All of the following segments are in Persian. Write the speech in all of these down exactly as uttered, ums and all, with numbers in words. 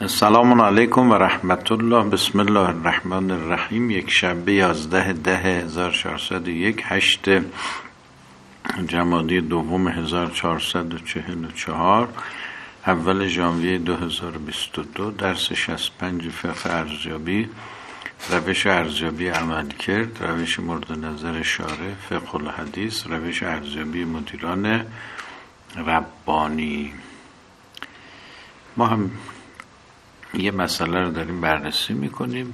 السلام علیکم و رحمت الله. بسم الله الرحمن الرحیم. یک شنبه یازده ده هزار و چهارصد و یک، هشت جمادی دوم هزار و چهارصد و چهل و چهار، اول ژانویه دو هزار و بیست و دو. درس شصت و پنج فقه ارزیابی، روش ارزیابی عمل کرد، روش مورد نظر شارع، فقه الحدیث، روش ارزیابی مدیران ربانی. ما هم یه مسئله رو داریم بررسی میکنیم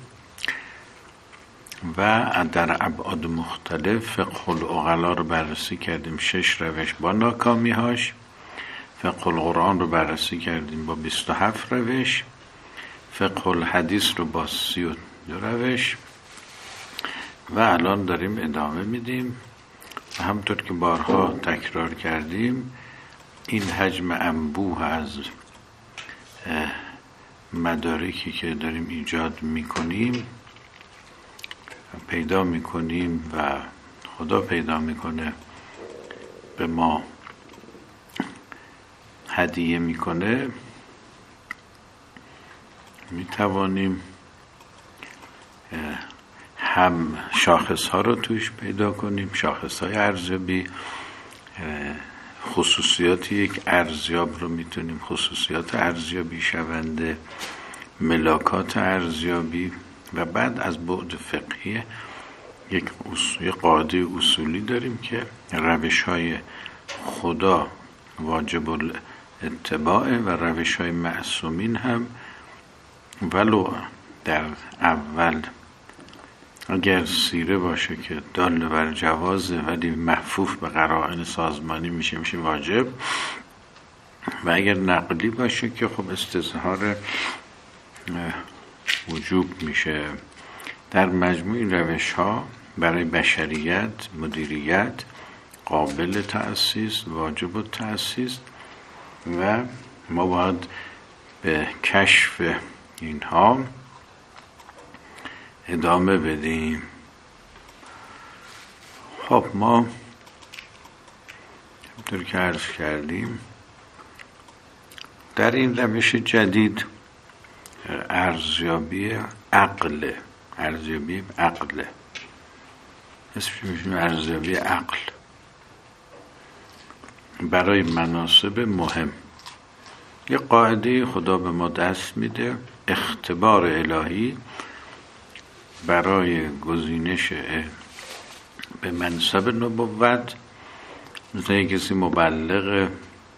و در ابعاد مختلف فقه العقلا رو بررسی کردیم، شش روش با ناکامی هاش. فقه القرآن رو بررسی کردیم با بیست و هفت روش. فقه الحدیث رو با سی و دو روش و الان داریم ادامه میدیم. و همطور که بارها تکرار کردیم، این حجم انبوه از مدارکی که داریم ایجاد میکنیم پیدا میکنیم و خدا پیدا میکنه به ما هدیه میکنه، میتوانیم هم شاخص ها رو توش پیدا کنیم، شاخص های ارزیابی، خصوصیات یک ارزیاب رو میتونیم، خصوصیات ارزیابی شونده، ملاکات ارزیابی، و بعد از بعد فقهی یک اصول قاعده اصولی داریم که روش های خدا واجب الاتباع و روش های معصومین هم ولو در اول اگر سیره باشه که دال بر جوازه ولی محفوف به قرائن سازمانی میشه میشه واجب، و اگر نقلی باشه که خب استظهار وجوب میشه. در مجموع این روش ها برای بشریت، مدیریت قابل تأسیس، واجب التأسیس، و ما باید به کشف اینها ادامه بدیم. خب ما همطور که عرض کردیم در این روش جدید ارزیابی عقل، ارزیابی عقل اسمش میشه ارزیابی عقل برای مناسب مهم. یه قاعده خدا به ما دست میده، اختبار الهی برای گزینش به منصب نبوت، مثلا کسی مبلغ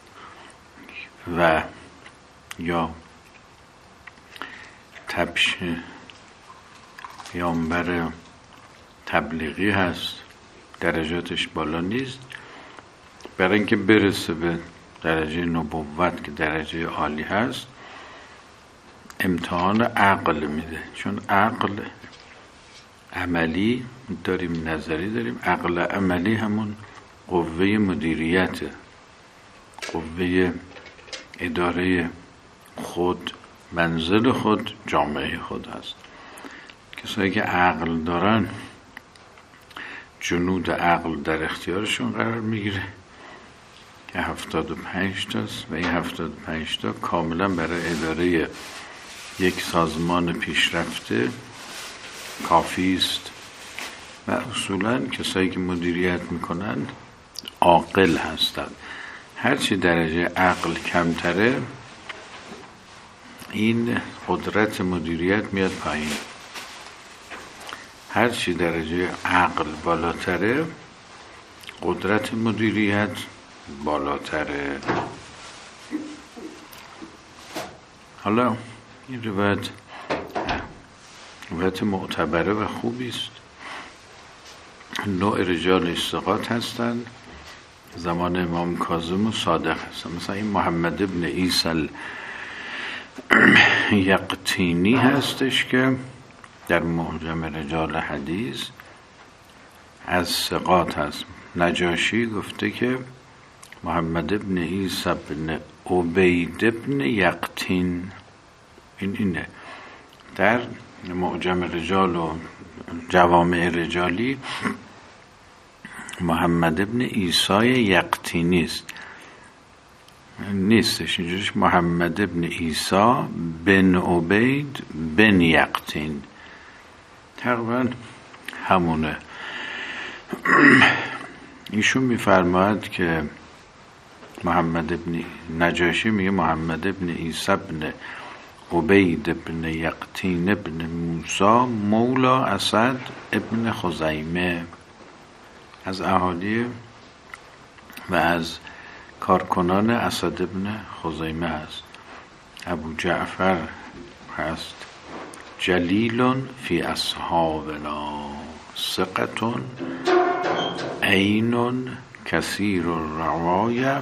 و یا تبش پیامبر تبلیغی هست، درجاتش بالا نیست، برای اینکه برسه به درجه نبوت که درجه عالی هست امتحان عقل میده. چون عقل عملی داریم، نظری داریم. عقل عملی همون قوه مدیریت، قوه اداره خود، منزل خود، جامعه خود هست. کسایی که عقل دارن جنود عقل در اختیارشون قرار میگیره که هفتاد و پنج تاست و این هفتاد و پنج تا کاملا برای اداره یک سازمان پیشرفته کافی است. و اصولا کسایی که مدیریت میکنن عاقل هستند. هرچی درجه عقل کمتره این قدرت مدیریت میاد پایین، هرچی درجه عقل بالاتره قدرت مدیریت بالاتره. حالا این روایت روایت معتبره و خوبی است. نوع رجال ثقات هستند، زمان امام کاظم و صادق هستند. مثلا این محمد ابن عیسی یقطینی هستش که در معجم رجال حدیث از ثقات هست. نجاشی گفته که محمد ابن عیسی ابن عبید ابن یقطین، این اینه. در معجم رجال و جوامع رجالی محمد ابن عیسی یقطینی است. نیستش، اینجوریش محمد ابن عیسی بن عبید بن یقطین، تقریبا همونه. ایشون میفرماید که محمد ابن نجاشی میگه محمد ابن عیسی ابن عبید ابن یقطین ابن موسی مولا اسد ابن خزیمه، از اهالی و از کارکنان اسد ابن خزیمه است. ابو جعفر هست جلیلون فی اصحابنا ثقتون عینون کثیر الروایه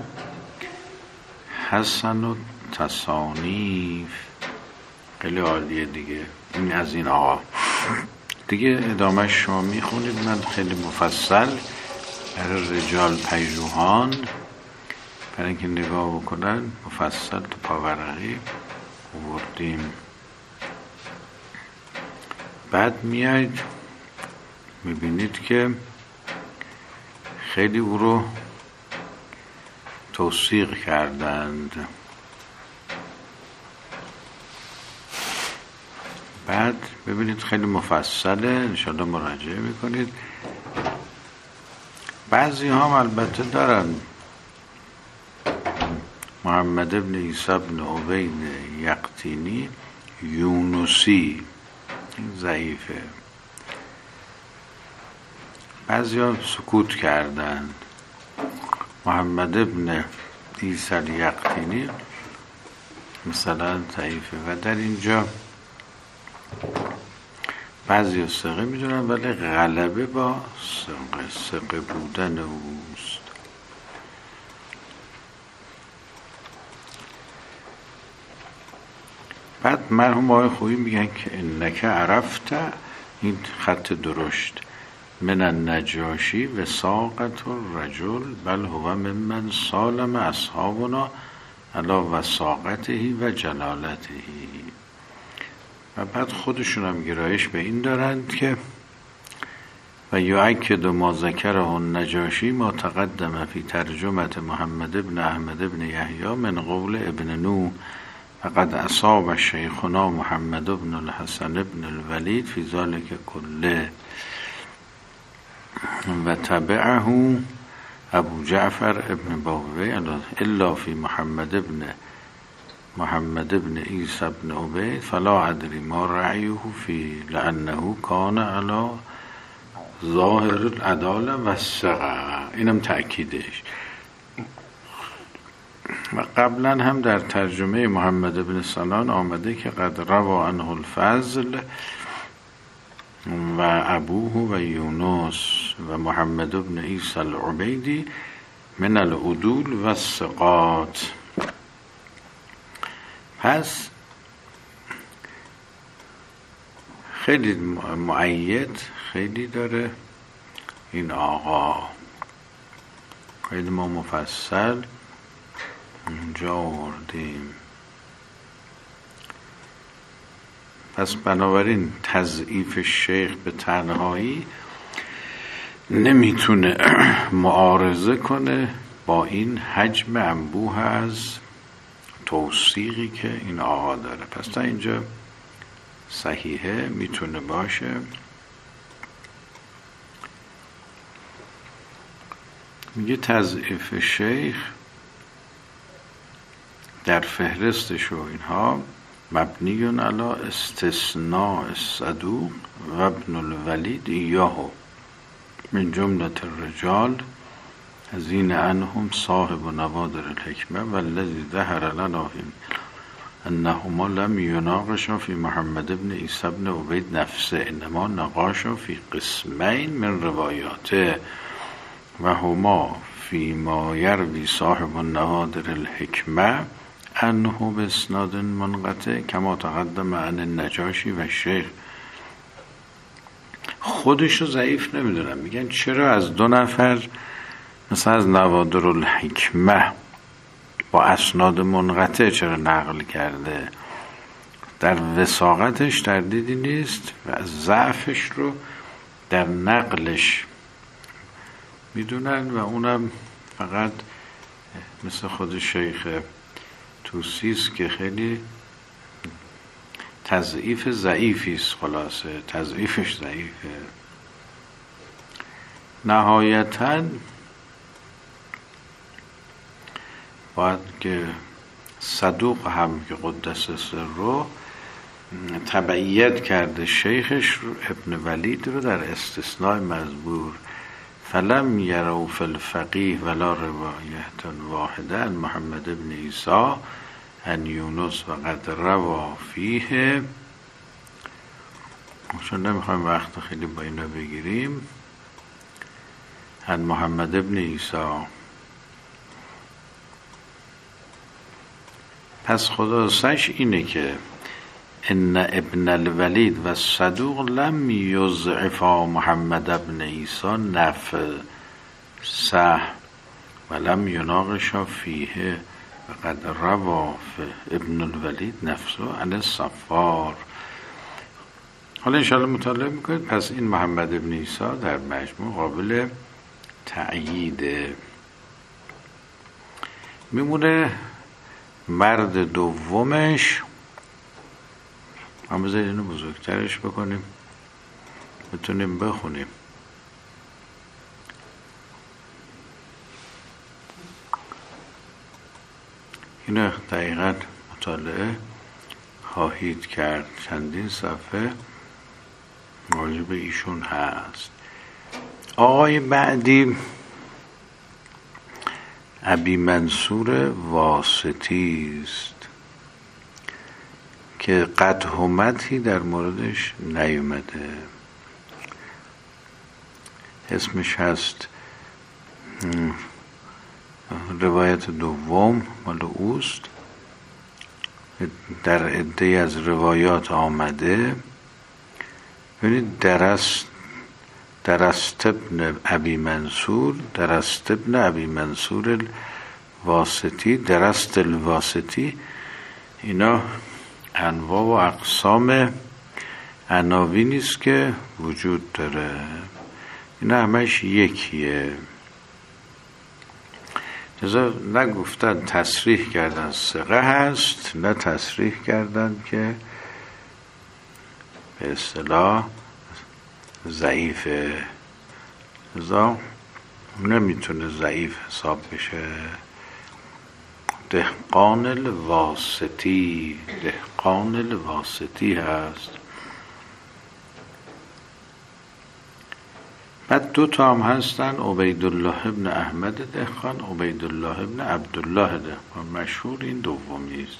حسن التصانیف. خیلی عالیه دیگه. این از این آقا دیگه ادامه شما میخونید، من خیلی مفصل برای رجال پژوهان برای اینکه نگاه بکنن مفصل تو پاورقی آوردیم. بعد میاید میبینید که خیلی او رو توثیق کردند. بعد ببینید خیلی مفصله، انشاءالله مراجعه میکنید. بعضی هم البته دارن محمد ابن عیسی ابن عبید یقطینی یونسی، ضعیفه. بعضی ها سکوت کردن. محمد ابن عیسی یقطینی مثلا ضعیفه و در اینجا بعضی ها ثقه میدونن ولی غلبه با ثقه ثقه بودن اوست. بعد مرحوم آقای خویی میگن که انک عرفت، این خط درشت، من النجاشی و ساقت الرجل بل هو ممن سالم اصحابنا علا وساقته و جلالته. و بعد خودشون هم گرایش به این دارند که و یؤکد ما ذکره النجاشی ما تقدم فی ترجمه محمد ابن احمد ابن یحیی من قول ابن نو فقد اصاب شیخنا محمد ابن الحسن ابن الولید فی ذلک کله و تبعه ابو جعفر ابن باوی الا فی محمد ابن محمد ابن عیسی ابن عبید فلا ادری ما رأیه فی لانه کان علی ظاهر العداله و الثقه. اینم تأکیدش. و قبلا هم در ترجمه محمد ابن سنان آمده که قد روا عنه الفضل و ابوه و یونس و محمد ابن عیسی العبیدی من العدول و الثقات. پس خیلی مؤید خیلی داره این آقا، خیلی ما مفصل اونجا آوردیم. پس بنابراین تضعیف شیخ به تنهایی نمیتونه معارضه کنه با این حجم انبوه از توثیقی که این آقا داره. پس تا اینجا صحیحه میتونه باشه. میگه تضعیف شیخ در فهرستش و اینها مبنی علی استثناء الصدوق و ابن الولید ایاه من جملة الرجال الذین عنهم صاحب نوادر الحکمه والذی ظهر لنا انهما لم يناقشا في محمد ابن عیسی ابن عبید نفسه انما نقاشا في قسمین من روایاته و هما فيما يروي صاحب النوادر الحکمه انه باسناد منقطع کما تقدم عن النجاشی و شیخ. خودشو ضعیف نمیدونم، میگن چرا از دو نفر مثلا از نوادر الحکمه با اسناد منقطع چرا نقل کرده؟ در وثاقتش تردیدی نیست و ضعفش رو در نقلش میدونن و اونم فقط مثل خود شیخ توسی است که خیلی تضعیف ضعیفی است، خلاصه تضعیفش ضعیفه. نهایتاً باید که صدوق هم که قدس سره تبعیت کرده شیخش ابن ولید رو در استثناء مزبور، فلم یروا فی الفقیه ولا روایت واحده عن محمد ابن عیسی عن یونس و قد روا فیه. چون نمیخوایم وقت خیلی با اینا بگیریم، عن محمد ابن عیسی. پس خلاصش اینه که ان ابن الولید و صدوق لم یضعفا محمد ابن عیسی نفع صح و لم یناقشا فیه و قد روا ابن الولید نفسه عن الصفار. حالا انشاءالله مطالعه میکنید. پس این محمد ابن عیسی در مجموع قابل تأییده. میمونه مرد دومش، هم بذارید اینو بزرگترش بکنیم بتونیم بخونیم. اینو دقیقا مطالعه خواهید کرد، چندین صفحه راجع به ایشون هست. آقای بعدی ابی منصور واسطی است که قدح مدحی در موردش نیومده. اسمش هست، روایت دوم مال اوست، در عده از روایات آمده. ببینید درست درست ابن ابی منصور، درست ابن ابی منصور الواسطی، درست الواسطی، اینا انواع و اقسام عناوینی است که وجود داره. اینا همش یکیه. جزا نگفتن تصریح کردن ثقه هست، نه تصریح کردن که به اصطلاح ضعیفه. جزا نمیتونه ضعیف حساب بشه. دهقان الواسطی، دهقان الواسطی هست. بعد دو تا هم هستن، عبیدالله ابن احمد دهقان، عبیدالله ابن عبدالله دهقان. مشهور این دومی است.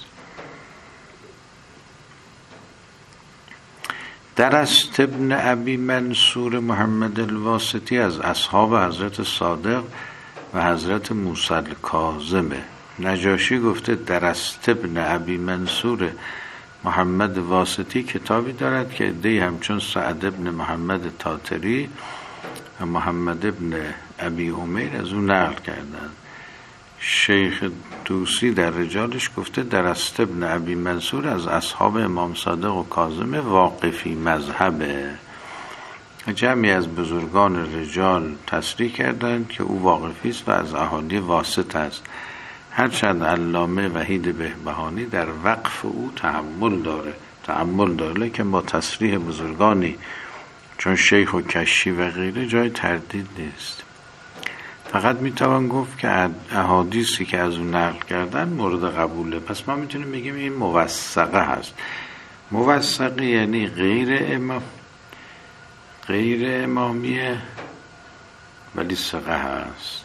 درست ابن ابی منصور محمد الواسطی از اصحاب حضرت صادق و حضرت موسی الکاظمه. نجاشی گفته درست ابن ابی منصور محمد واسطی کتابی دارد که عده‌ای همچون سعد ابن محمد تاتری و محمد ابن ابی امیر از اون نقل کردند. شیخ دوسی در رجالش گفته درست ابن ابی منصور از اصحاب امام صادق و کاظم واقفی مذهبه. جمعی از بزرگان رجال تصریح کردند که او واقفی است و از اهالی واسط است، هرچند علامه وحید بهبهانی در وقف او تأمل داره تأمل داره که با تصریح بزرگانی چون شیخ و کشی و غیره جای تردید نیست. فقط میتوان گفت که احادیثی که از اون نقل کردن مورد قبوله. پس ما میتونیم بگیم این موثقه هست. موثقه یعنی غیر امام غیر امامیه ولی ثقه هست.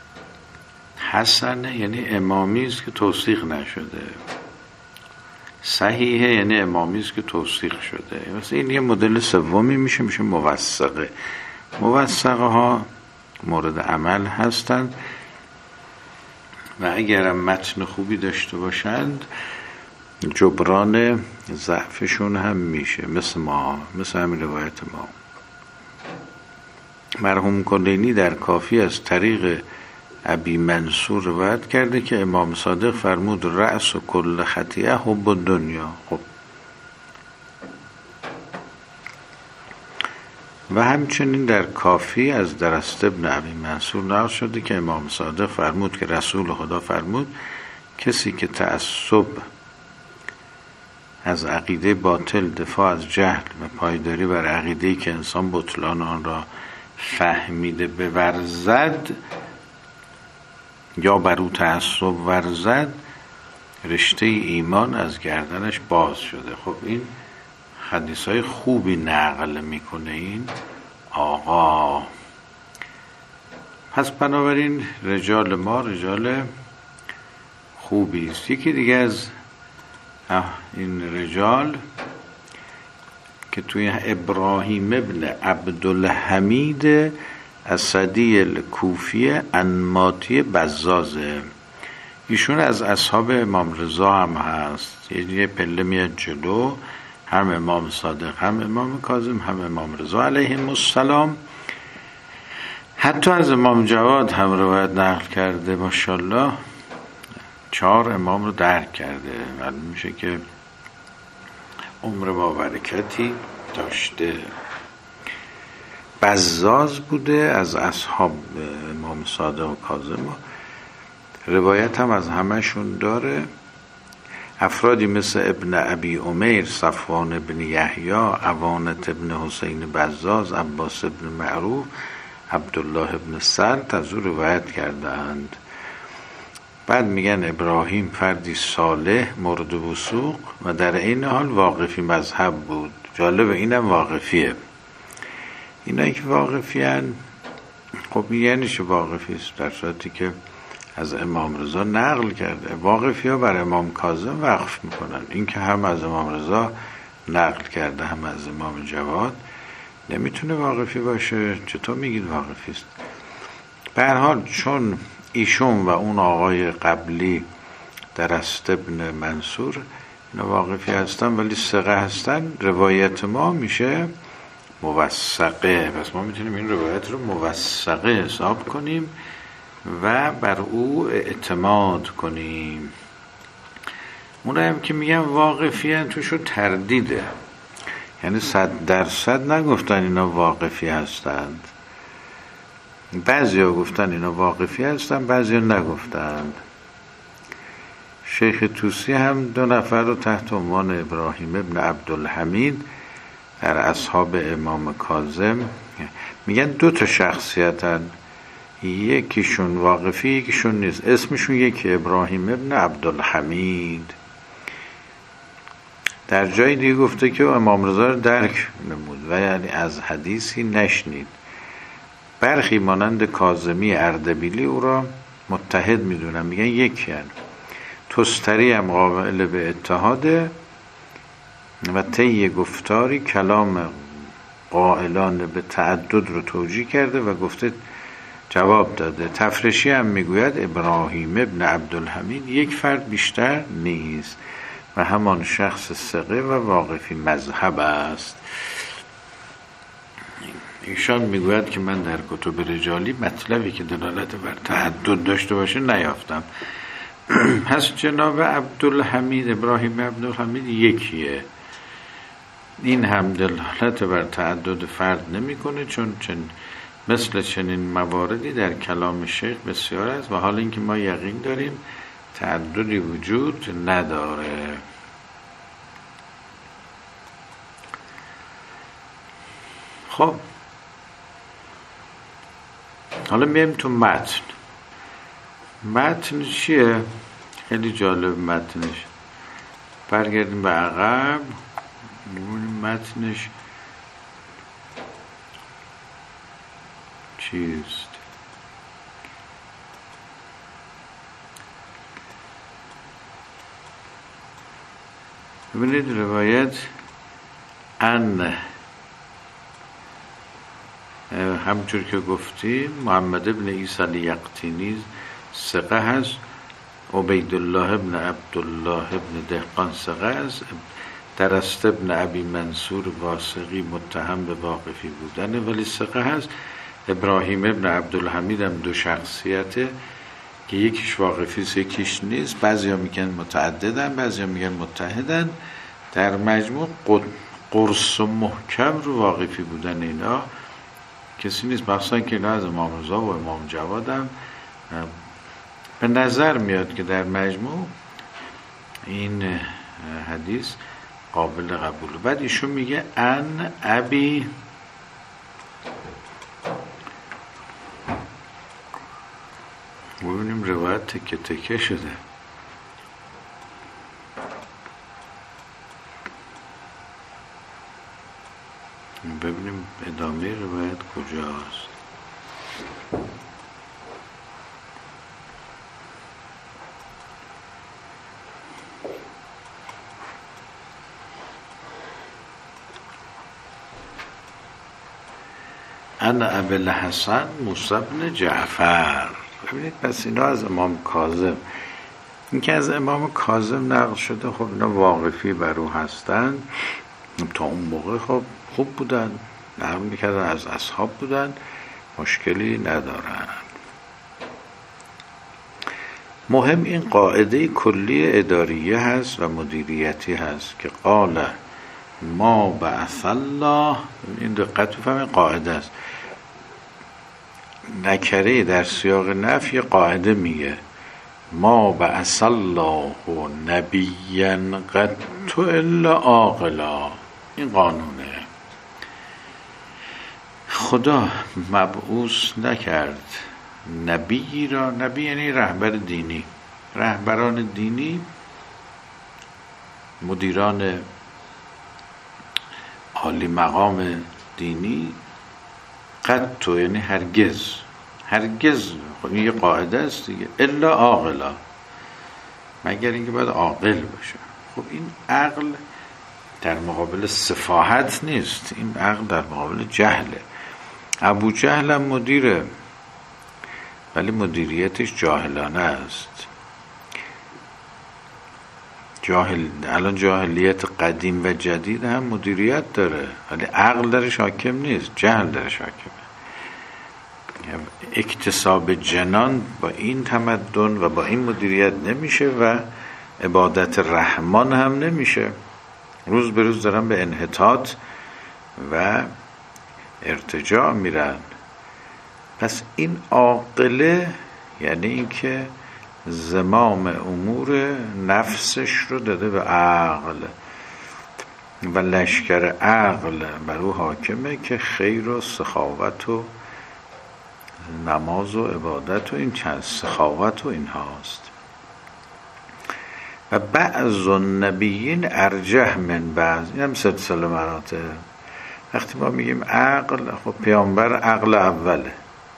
حسنه یعنی امامی است که توثیق نشده. صحیحه یعنی امامی است که توثیق شده. مثلا این یه مدل سومی میشه، میشه موثقه. موثقه ها مورد عمل هستند و اگر متن خوبی داشته باشند جبران ضعفشون هم میشه. مثل ما، مثل همین روایت ما. مرحوم کلینی در کافی از طریق ابی منصور روایت کرده که امام صادق فرمود رأس و کل خطیئه حب دنیا. خب و همچنین در کافی از درست ابن ابی منصور نقل شده که امام صادق فرمود که رسول خدا فرمود کسی که تعصب از عقیده باطل، دفاع از جهل و پایداری بر عقیده‌ای که انسان بطلان آن را فهمیده بورزد یا بر او تعصب ورزد، رشته ایمان از گردنش باز شده. خب این حدیثای خوبی نقل میکنه این آقا. پس بنابراین رجال ما رجال خوبی است. یکی دیگه از این رجال که توی ابراهیم ابن عبدالحمید اسدی الکوفی انماطی بزازه. ایشون از اصحاب امام رضا هم هست. یه پله میاد جلو، هم امام صادق، هم امام کاظم، هم امام رضا علیهم السلام. حتی از امام جواد هم روایت نقل کرده. ماشاءالله چهار امام رو درک کرده. معلوم میشه که عمر با برکتی داشته. بزاز بوده، از اصحاب امام صادق و کاظم. روایت هم از همشون داره. افرادی مثل ابن ابی امیر، صفوان ابن یحیی، عوانت ابن حسین بزاز، عباس ابن معروف، عبدالله ابن سلط از او روایت کردند. بعد میگن ابراهیم فردی صالح مورد وثوق و در این حال واقفی مذهب بود. جالب، اینم واقفیه. اینایی که واقفی هن، خب یعنی چه واقفی است؟ در صورتی که از امام رضا نقل کرده. واقفی ها بر امام کاظم وقف میکنن. این که هم از امام رضا نقل کرده هم از امام جواد نمیتونه واقفی باشه. چطور میگید واقفی است؟ به هر حال چون ایشون و اون آقای قبلی درست ابن منصور اینا واقفی هستن ولی ثقه هستن، روایت ما میشه موثقه. پس ما میتونیم این روایت رو موثقه حساب کنیم و بر او اعتماد کنیم. اون هم که میگن واقفی هستن توشون تردیده، یعنی صد درصد نگفتن اینا واقفی هستند. بعضی ها گفتن اینا واقفی هستن، بعضی ها نگفتند. شیخ طوسی هم دو نفر رو تحت عنوان ابراهیم ابن عبدالحمید در اصحاب امام کاظم میگن دو تا شخصیتن، یکیشون واقفی یکیشون نیست. اسمشون یکی ابراهیم ابن عبدالحمید. در جای دیگه گفته که امام رضا رو درک نمود و یعنی از حدیثی نشنید. برخی مانند کاظمی اردبیلی او را متحد میدونن، میگن یکی هن. تستری هم قابل به اتحاده و طی گفتاری کلام قائلان به تعدد رو توجیه کرده و گفته جواب داده. تفرشی هم میگوید ابراهیم ابن عبدالحمید یک فرد بیشتر نیست و همان شخص ثقه و واقفی مذهب است. ایشان میگوید که من در کتب رجالی مطلبی که دلالت بر تعدد داشته باشه نیافتم. پس جناب عبدالحمید، ابراهیم عبدالحمید یکیه. این هم دلالت بر تعدد فرد نمیکنه، چون چن مثل چنین مواردی در کلام شیخ بسیار است و حالا اینکه ما یقین داریم تعددی وجود نداره. خب حالا میایم تو متن. متن چیه؟ خیلی جالب متنش. برگردیم به عقب ببینیم متنش چیست. ببینید روایت ان همچون که گفتیم محمد ابن عیسی الیقطینی ثقه هست، عبیدالله ابن عبدالله ابن دهقان ثقه است، درست ابن ابی منصور واسقی متهم به واقفی بودن ولی ثقه هست. ابراهیم ابن عبدالحمید هم دو شخصیته که یکیش واقفی است یکیش نیست. بعضی ها میگن متعددن، بعضی ها میگن متحدن. در مجموع قرص و محکم رو واقفی بودن اینا کسی نیست، مخصوصا که اینا از امام رضا و امام جواد هم به نظر میاد که در مجموع این حدیث قابل قبول. بعد ایشون میگه ان ابی ببینیم روایت تکه تکه شده. ببینیم ادامه روایت کجاست. ان ابی الحسن موسی بن جعفر. ببینید پس اینا از امام کاظم، این که از امام کاظم نقل شده، خب اینا واقفی بر او هستن. تا اون موقع خب خوب بودن، نقل میکردن، از اصحاب بودن، مشکلی ندارن. مهم این قاعده کلی اداریه هست و مدیریتی هست که قال ما بعث الله. این دقت بفهمید قاعده است. نکره در سیاق نفی قاعده میگه ما بعث الله نبیا قط الا عاقلا. این قانونه. خدا مبعوث نکرد نبی را، نبی یعنی رهبر دینی، رهبران دینی، مدیران عالی مقام دینی، قط یعنی هرگز، هرگز. خب این یه قاعده است دیگه، الا عاقلا، مگر اینکه باید عاقل باشه. خب این عقل در مقابل سفاهت نیست، این عقل در مقابل جهله. ابو جهل هم مدیره ولی مدیریتش جاهلانه است. جاهل الان جاهلیت قدیم و جدید هم مدیریت داره ولی عقل درش حاکم نیست، جهل درش حاکمه. اکتساب جنان با این تمدن و با این مدیریت نمیشه و عبادت رحمان هم نمیشه. روز به روز دارن به انحطاط و ارتجاع میرن. پس این عاقله یعنی این که زمام امور نفسش رو داده به عقل و لشکر عقل بر او حاکمه که خیر و سخاوت و نماز و عبادت و این چند سخاوت و این هاست. و بعض النبیین ارجح من بعض. این هم سلسله مراتب. وقتی ما میگیم عقل، خب پیامبر عقل اوله،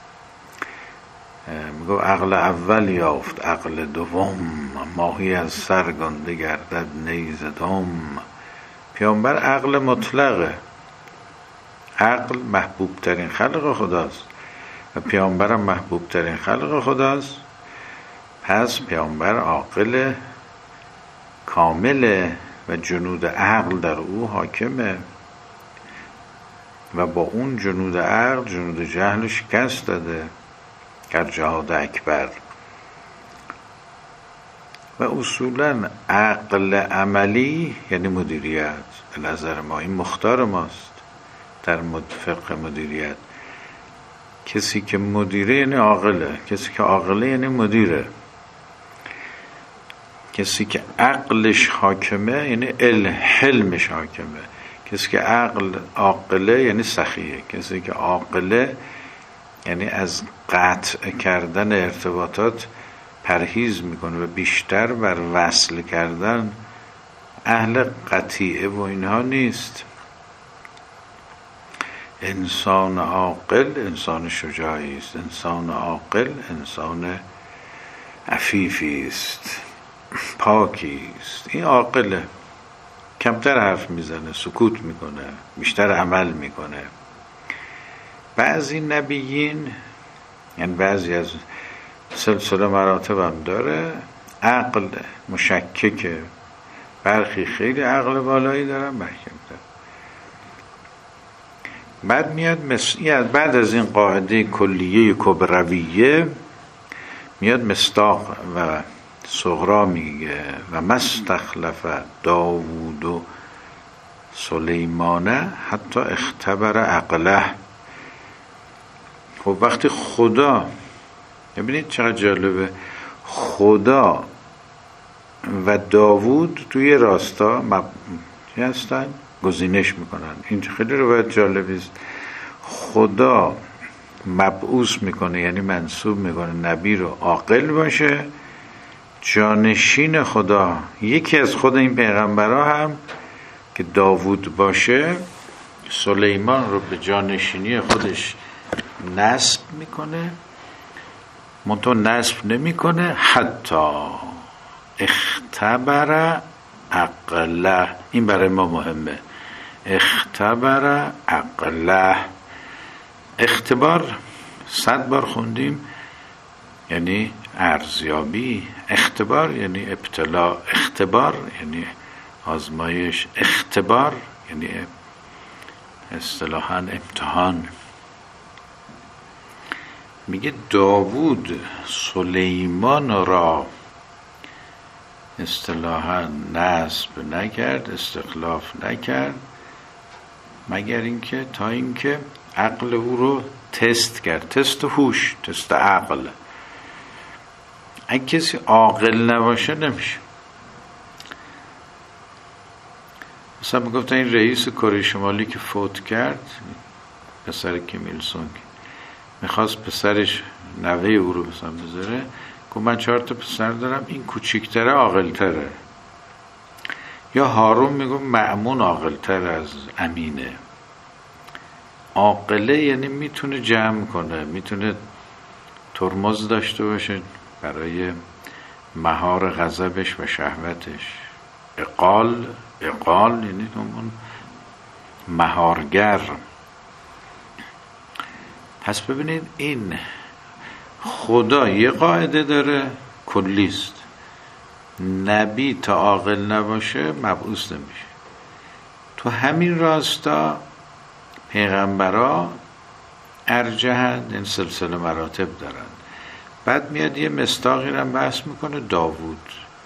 میگو عقل اول یافت، عقل دوم ماهی از سرگنده گردد نیز دوم. پیامبر عقل مطلقه، عقل محبوب ترین خلق خداست و پیامبر هم محبوب ترین خلق خداست. پس پیامبر عاقل کامله و جنود عقل در او حاکمه و با اون جنود عقل جنود جهل شکست داده در جهاد اکبر. و اصولا عقل عملی یعنی مدیریت. به نظر ما این مختار ماست در فقه مدیریت. کسی که مدیره یعنی عاقله، کسی که عاقله یعنی مدیره. کسی که عقلش حاکمه یعنی حلمش حاکمه. کسی که عقل عاقله یعنی سخیه. کسی که عاقله یعنی از قطع کردن ارتباطات پرهیز میکنه و بیشتر بر وصل کردن، اهل قطیعه و اینها نیست. انسان عاقل انسان شجاعی است، انسان عاقل انسان عفیفی است، پاکی است. این عاقله، کمتر حرف میزنه، سکوت میکنه، بیشتر عمل میکنه. بعضی نبیین یعنی بعضی از سلسله مراتب هم داره، عقل مشککه، برخی خیلی عقل بالایی دارن، برخی کمتر. بعد میاد مس... بعد از این قاعده کلیه کبرویه میاد مصداق و صغرا میگه و مستخلف داوود و سلیمانه حتی اختبر عقله. خب وقتی خدا، ببینید چقدر جالبه، خدا و داوود توی راستا مب... هستن گزینش میکنن. این خیلی روایت جالبی است. خدا مبعوث میکنه، یعنی منصوب میکنه نبی رو عاقل باشه، جانشین خدا یکی از خود این پیغمبرها هم که داوود باشه سلیمان رو به جانشینی خودش نصب میکنه، منتها نصب نمیکنه حتی اختبر عقله. این برای ما مهمه. اختبر عقله، اختبار صد بار خوندیم یعنی ارزیابی، اختبار یعنی ابتلا، اختبار یعنی آزمایش، اختبار یعنی اصطلاحاً امتحان. میگه داوود سلیمان را اصطلاحاً نصب نکرد، استخلاف نکرد، مگر اینکه تا اینکه عقل او رو تست کرد. تست هوش، تست عقل. اگه کسی عاقل نباشه نمیشه. مثلا میگفتن این رئیس کره شمالی که فوت کرد، پسر کیم ایل سونگ، میخواست پسرش نوه او رو مثلا بذاره، گفت من چهار تا پسر دارم، این کوچیکتره عاقل‌تره. یا هارون میگفت مأمون عاقل‌تر از امینه. عاقله یعنی میتونه جمع کنه، میتونه ترمز داشته باشه برای مهار غضبش و شهوتش. اقال، اقال یعنی همون مهارگر. پس ببینید این خدا یه قاعده داره کلیست، نبی تا عاقل نباشه مبعوث نمیشه. تو همین راستا پیغمبرا ارجحند، این سلسله مراتب دارن. بعد میاد یه مصداقی رو بحث میکنه داوود،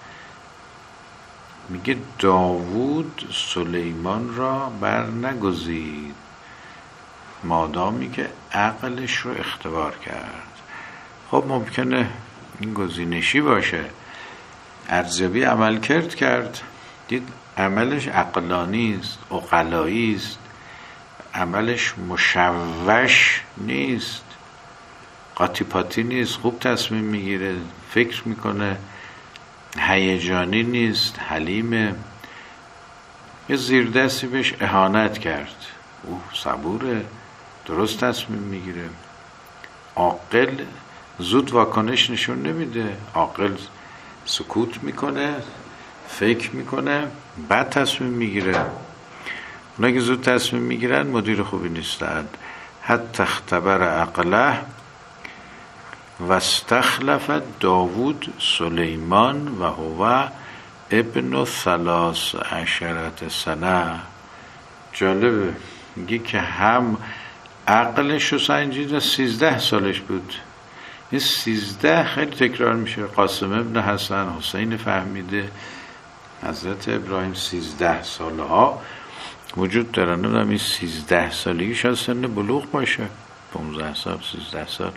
میگه داوود سلیمان را بر نگزید مادامی که عقلش رو اختبار کرد. خب ممکنه این گزینشی باشه، ارزیابی عمل کرد کرد، دید عملش عقلانی است، عقلایی است، عملش مشوش نیست، قاطی پاتی نیست، خوب تصمیم میگیره، فکر میکنه، هیجانی نیست، حلیمه. یه زیردستی بهش اهانت کرد، او صبوره، درست تصمیم میگیره. عاقل زود واکنش نشون نمیده، عاقل سکوت میکنه، فکر میکنه، بعد تصمیم میگیره. اونا که زود تصمیم میگیرن مدیر خوبی نیستند. حتی اختبر عقله و استخلف داوود سلیمان و هو ابن ثلاث عشرت سنه. جالبه، میگه که هم عقلش رو سنجید، سیزده سالش بود. این سیزده خیلی تکرار میشه. قاسم ابن حسن، حسین فهمیده، حضرت ابراهیم سیزده ساله ها وجود دارن. نمیدونم این سیزده سالگی شاید سن بلوغ باشه، پونزده سال، سیزده سال.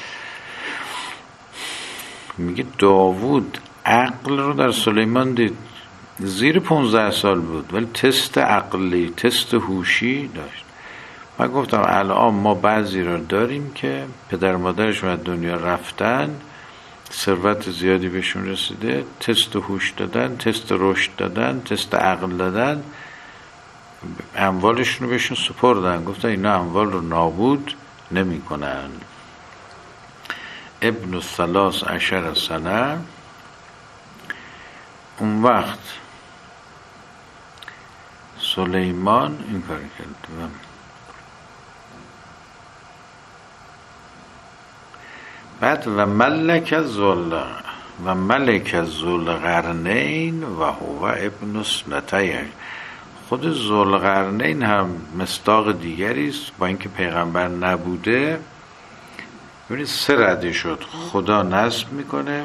میگه داوود عقل رو در سلیمان دید، زیر پونزده سال بود ولی تست عقلی، تست هوشی داشت. من گفتم الان ما بعضی رو داریم که پدر مادرشون از دنیا رفتن، ثروت زیادی بهشون رسیده، تست هوش دادن، تست رشد دادن، تست عقل دادن، اموالشون رو بهشون سپردن، گفتن اینا اموال رو نابود نمی کنن. ابن الثلاث عشر سنه. اون وقت سلیمان این کار کرد. بعد و ملک ذل و ملک ذوالقرنین و هو ابن اثنتین. خود ذوالقرنین هم مصداق دیگری است، با اینکه پیغمبر نبوده. ببینید سه رده شد، خدا نصب میکنه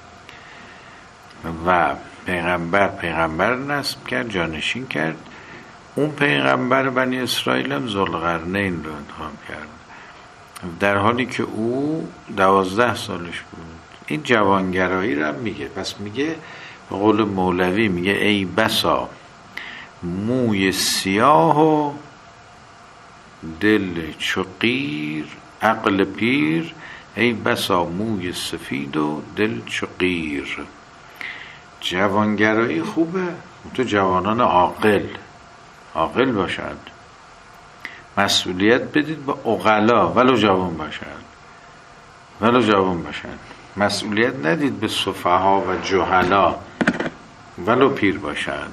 و پیغمبر پیغمبر نصب کرد، جانشین کرد. اون پیغمبر بنی اسرائیل هم ذوالقرنین رو انتخاب کرد، در حالی که او دوازده سالش بود. این جوانگرایی رو هم میگه. پس میگه به قول مولوی میگه ای بسا موی سیاه و دل چو قیر، عقل پیر، ای بسا موی سفید و دل چو قیر. جوانگرایی خوبه، تو جوانان عاقل عاقل باشد، مسئولیت بدید به عقلا ولو جوان باشد ولو جوان باشد، مسئولیت ندید به سفها و جهلا ولو پیر باشد.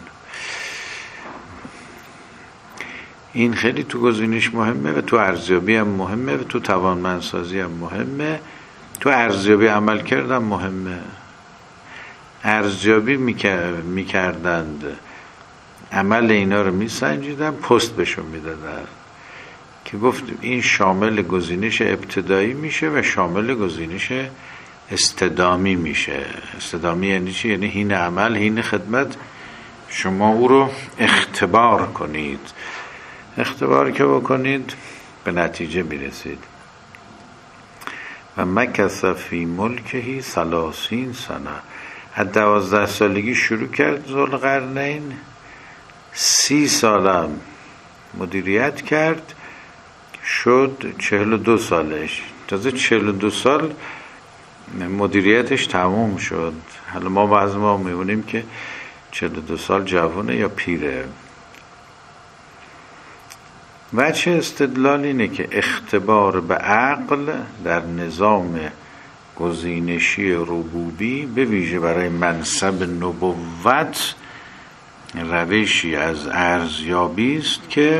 این خیلی تو گزینش مهمه و تو ارزیابی هم مهمه و تو توانمندسازی هم مهمه، تو ارزیابی عمل کردن مهمه. ارزیابی میکردند، عمل اینا رو میسنجیدن، پست بهشون میدادن که گفتیم این شامل گزینش ابتدایی میشه و شامل گزینش استدامی میشه. استدامی یعنی چی؟ یعنی حین عمل، حین خدمت شما او رو اختبار کنید. اختبار که بکنید به نتیجه میرسید. و مکث فی ملکه ثلاثین سنه، از دوازده سالگی شروع کرد ذوالقرنین، سی سالم مدیریت کرد، شد چهل و دو سالش. تازه چهل و دو سال مدیریتش تموم شد. حالا ما بعض ما میبونیم که چهل و دو سال جوانه یا پیره. وجه استدلال اینه که اختبار به عقل در نظام گزینشی ربوبی به ویژه برای منصب نبوت روشی از ارزیابی است که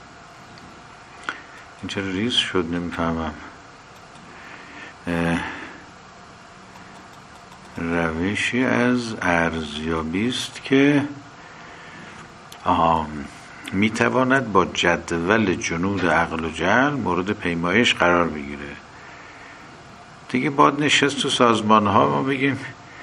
این چرا ریز شد نمیفهمم. روشی از ارزیابی است که آها میتواند با جدول جنود عقل و جهل مورد پیمایش قرار بگیره. دیگه باید نشست تو سازمان ها ما بگیم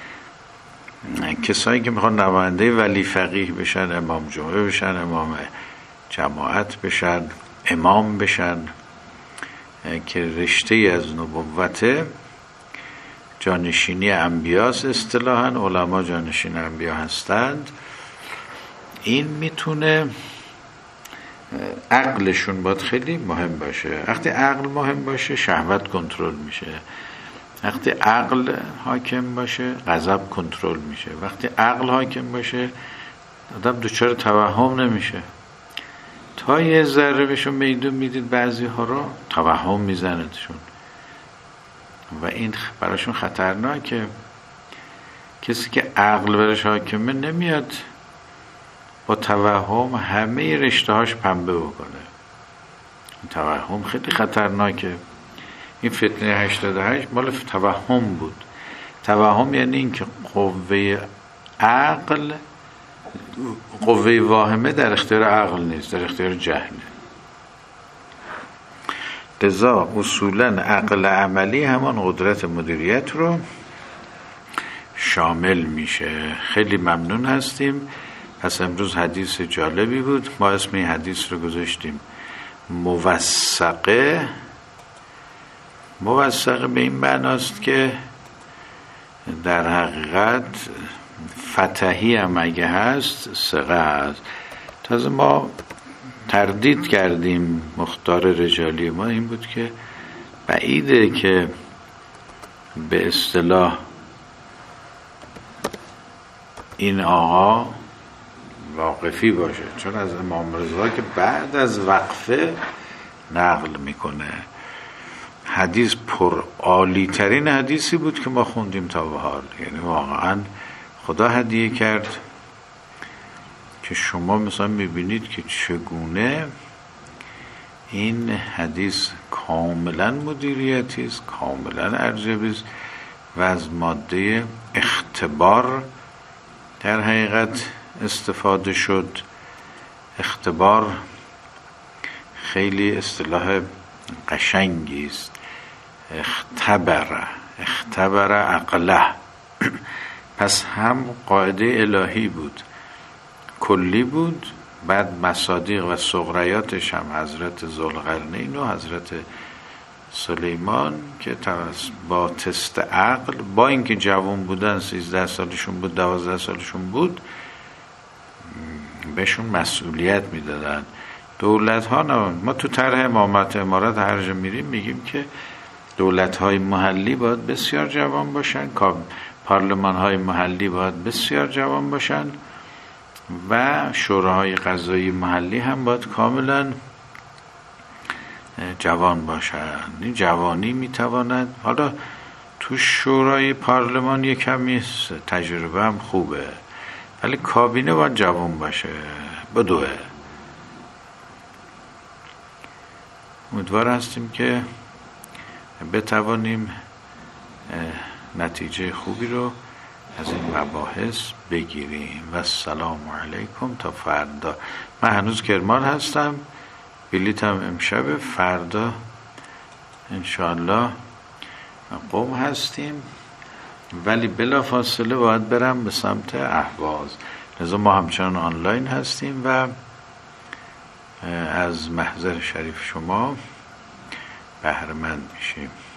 کسایی که میخوان نماینده ولی فقیه بشن، امام جمعه بشن، امام جماعت بشن، امام بشن، که رشته از نبوت جانشینی انبیاست. اصطلاحاً علما جانشین انبیا هستند. این میتونه عقلشون باید خیلی مهم باشه. وقتی عقل مهم باشه شهوت کنترل میشه، وقتی عقل حاکم باشه غضب کنترل میشه، وقتی عقل حاکم باشه آدم دچار توهم نمیشه. تا یه ذره بهشون میدون میدید بعضی ها رو توهم میزندشون و این براشون خطرناکه. کسی که عقل برش حاکمه نمیاد با توهم همه رشته هاش پنبه بکنه. توهم خیلی خطرناکه. این فتنه هشتاد و هشت مال توهم بود. توهم یعنی این که قوه عقل، قوه واهمه در اختیار عقل نیست، در اختیار جهله. لذا اصولا عقل عملی همان قدرت مدیریت رو شامل میشه. خیلی ممنون هستیم. پس امروز حدیث جالبی بود. ما اسم این حدیث رو گذاشتیم موثقه. موثقه به این معناست که در حقیقت فتحی هم اگه هست ثقه هست. تازه ما تردید کردیم. مختار رجالی ما این بود که بعیده که به اصطلاح این آقا واقفی باشه، چون از امام رضا که بعد از وقفه نقل میکنه. حدیث پر عالی ترین حدیثی بود که ما خوندیم تا به حال. یعنی واقعا خدا هدیه کرد که شما مثلا میبینید که چگونه این حدیث کاملا مدیریتی است، کاملا ارزیابی است و از ماده اختبار در حقیقت استفاده شد. اختبار خیلی اصطلاح قشنگی است. اختبر اختبر عقله. پس هم قاعده الهی بود، کلی بود، بعد مصادیق و صغریاتش هم حضرت ذوالقرنین و حضرت سلیمان که با تست عقل، با اینکه جوان بودن، سیزده سالشون بود، دوازده سالشون بود، بهشون مسئولیت میدادن. دولت ها نه. ما تو طرح امامت امارت هر جا میریم میگیم که دولت های محلی باید بسیار جوان باشن، پارلمان های محلی باید بسیار جوان باشن و شوراهای قضایی محلی هم باید کاملا جوان باشن. این جوانی میتواند، حالا تو شورای پارلمان یک کمی تجربه هم خوبه، ولی کابینه باید جوان باشه. بدوه. امیدوار هستیم که بتوانیم نتیجه خوبی رو از این مباحث بگیریم. و السلام علیکم تا فردا. من هنوز کرمان هستم، بلیتم امشب، فردا انشاءالله قم هستیم، ولی بلا فاصله باید برم به سمت اهواز، لذا ما همچنان آنلاین هستیم و از محضر شریف شما بهره مند میشیم.